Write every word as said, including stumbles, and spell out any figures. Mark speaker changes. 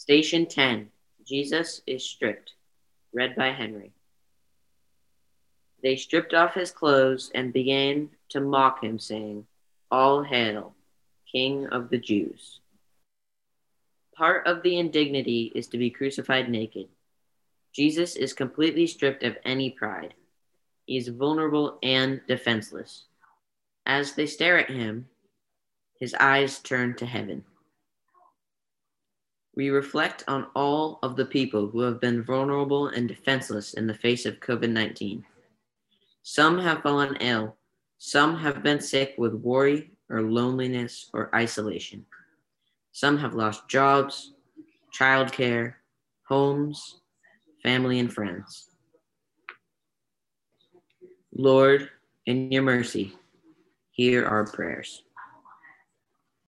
Speaker 1: Station ten. Jesus is stripped. Read by Henry. They stripped off his clothes and began to mock him, saying, "All hail, King of the Jews." Part of the indignity is to be crucified naked. Jesus is completely stripped of any pride. He is vulnerable and defenseless. As they stare at him, his eyes turn to heaven. We reflect on all of the people who have been vulnerable and defenseless in the face of COVID nineteen. Some have fallen ill. Some have been sick with worry or loneliness or isolation. Some have lost jobs, childcare, homes, family, and friends. Lord, in your mercy, hear our prayers.